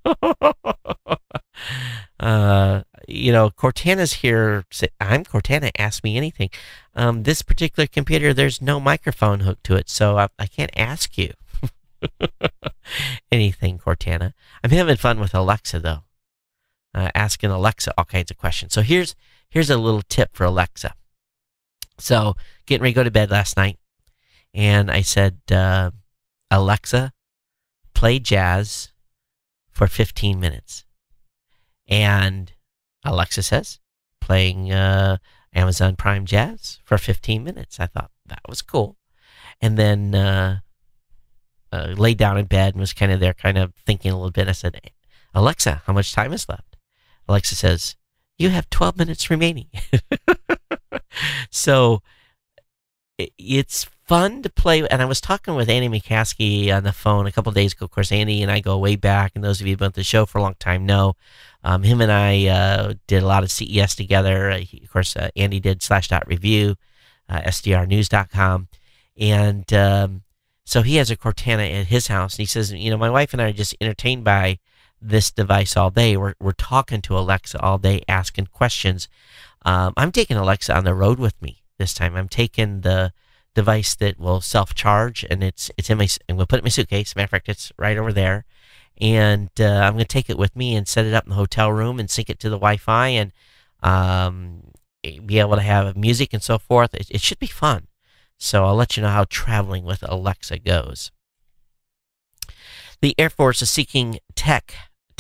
Cortana's here. I'm Cortana. Ask me anything. This particular computer, there's no microphone hooked to it, so I can't ask you anything, Cortana. I'm having fun with Alexa, though. Asking Alexa all kinds of questions. So here's a little tip for Alexa. So, getting ready to go to bed last night, and I said, Alexa, play jazz for 15 minutes. And Alexa says, playing Amazon Prime Jazz for 15 minutes. I thought that was cool. And then laid down in bed and was kind of there, kind of thinking a little bit. I said, Alexa, how much time is left? Alexa says, you have 12 minutes remaining. So it's fun to play. And I was talking with Andy McCaskey on the phone a couple of days ago. Of course, Andy and I go way back, and those of you who've been at the show for a long time know him and I did a lot of CES together. Of course, Andy did Slash.review, SDRnews.com. And so he has a Cortana at his house, and he says, my wife and I are just entertained by this device all day. We're talking to Alexa all day, asking questions. I'm taking Alexa on the road with me this time. I'm taking the device that will self-charge, and it's in my. I'm going to put it in my suitcase. Matter of fact, it's right over there, and I'm going to take it with me and set it up in the hotel room and sync it to the Wi-Fi and be able to have music and so forth. It should be fun. So I'll let you know how traveling with Alexa goes. The Air Force is seeking tech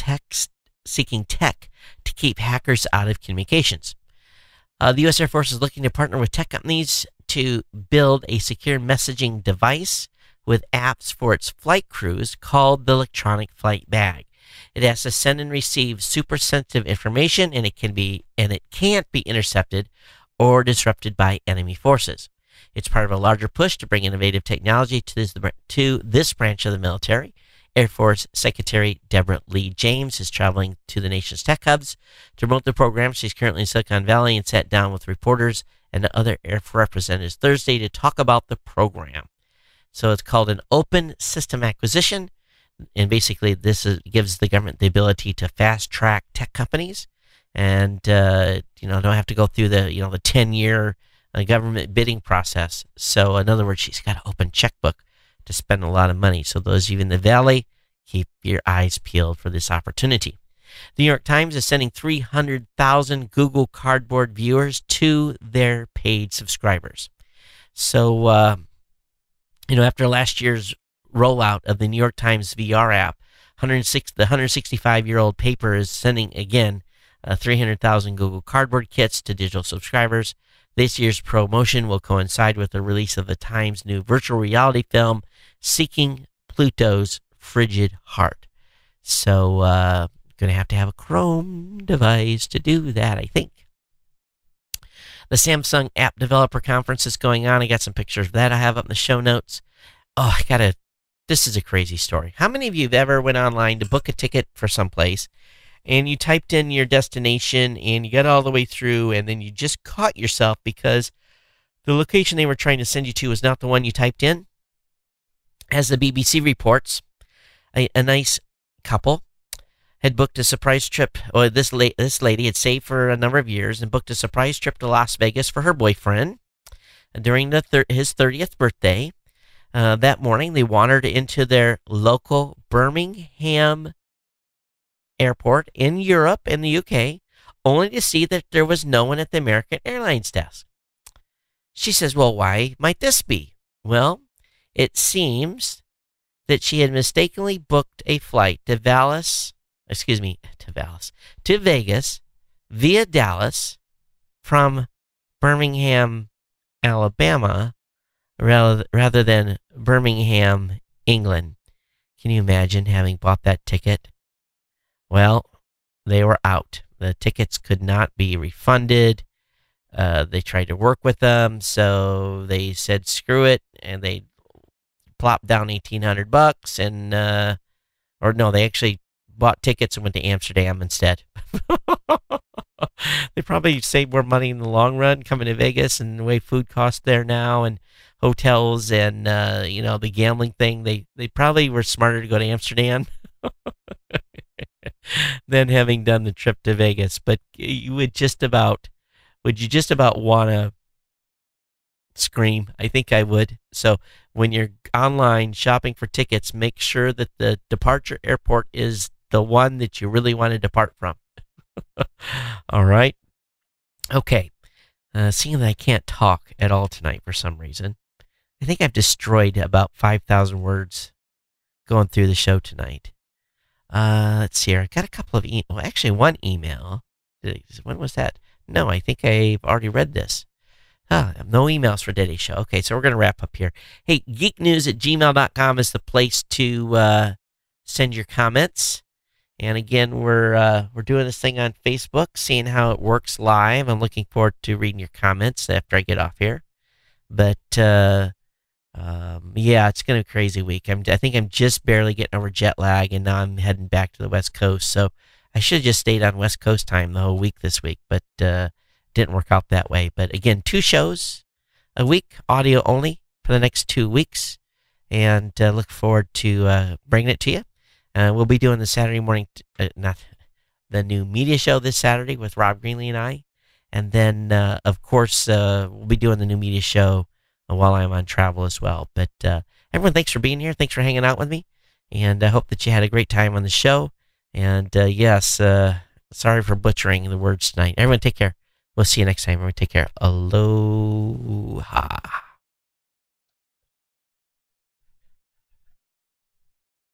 to keep hackers out of communications. The U.S. Air Force is looking to partner with tech companies to build a secure messaging device with apps for its flight crews called the Electronic Flight Bag. It has to send and receive super sensitive information, and it can't be intercepted or disrupted by enemy forces. It's part of a larger push to bring innovative technology to this branch of the military. Air Force Secretary Deborah Lee James is traveling to the nation's tech hubs to promote the program. She's currently in Silicon Valley and sat down with reporters and other Air Force representatives Thursday to talk about the program. So it's called an open system acquisition, and basically this gives the government the ability to fast track tech companies, and don't have to go through the 10-year government bidding process. So in other words, she's got an open checkbook to spend a lot of money. So those of you in the Valley, keep your eyes peeled for this opportunity. The New York Times is sending 300,000 Google Cardboard viewers to their paid subscribers. So, after last year's rollout of the New York Times VR app, the 165-year-old paper is sending, again, 300,000 Google Cardboard kits to digital subscribers. This year's promotion will coincide with the release of the Times' new virtual reality film, Seeking Pluto's frigid heart. So, going to have a Chrome device to do that, I think. The Samsung App Developer Conference is going on. I got some pictures of that I have up in the show notes. Oh, this is a crazy story. How many of you have ever went online to book a ticket for someplace, and you typed in your destination, and you got all the way through, and then you just caught yourself because the location they were trying to send you to was not the one you typed in? As the BBC reports, a nice couple had booked a surprise trip, or this lady had saved for a number of years and booked a surprise trip to Las Vegas for her boyfriend during his 30th birthday. That morning, they wandered into their local Birmingham airport in Europe and the UK, only to see that there was no one at the American Airlines desk. She says, well, why might this be? Well, it seems that she had mistakenly booked a flight to Vegas via Dallas from Birmingham, Alabama, rather than Birmingham, England. Can you imagine having bought that ticket? Well, they were out. The tickets could not be refunded. They tried to work with them, so they said screw it, and they plopped down $1,800, and they actually bought tickets and went to Amsterdam instead. They probably saved more money in the long run coming to Vegas, and the way food costs there now, and hotels, and the gambling thing. They probably were smarter to go to Amsterdam than having done the trip to Vegas. But you would you just about want to scream? I think I would. So when you're online shopping for tickets, make sure that the departure airport is the one that you really want to depart from. All right. Okay. Seeing that I can't talk at all tonight for some reason, I think I've destroyed about 5,000 words going through the show tonight. Let's see here. I got a couple of actually one email. When was that? No, I think I've already read this. No emails for today's show. Okay, so we're going to wrap up here. Hey, geeknews@gmail.com is the place to send your comments. And again, we're doing this thing on Facebook, seeing how it works live. I'm looking forward to reading your comments after I get off here. But yeah, it's going to be a crazy week. I think I'm just barely getting over jet lag, and now I'm heading back to the West Coast. So I should have just stayed on West Coast time the whole week this week, but didn't work out that way. But again, 2 shows a week, audio only, for the next 2 weeks, and look forward to bringing it to you. We'll be doing the Saturday morning, not the new media show this Saturday with Rob Greenlee and I. And then, of course, we'll be doing the new media show while I'm on travel as well. But everyone, thanks for being here. Thanks for hanging out with me. And I hope that you had a great time on the show. And yes, sorry for butchering the words tonight. Everyone, take care. We'll see you next time. Everyone, take care. Aloha.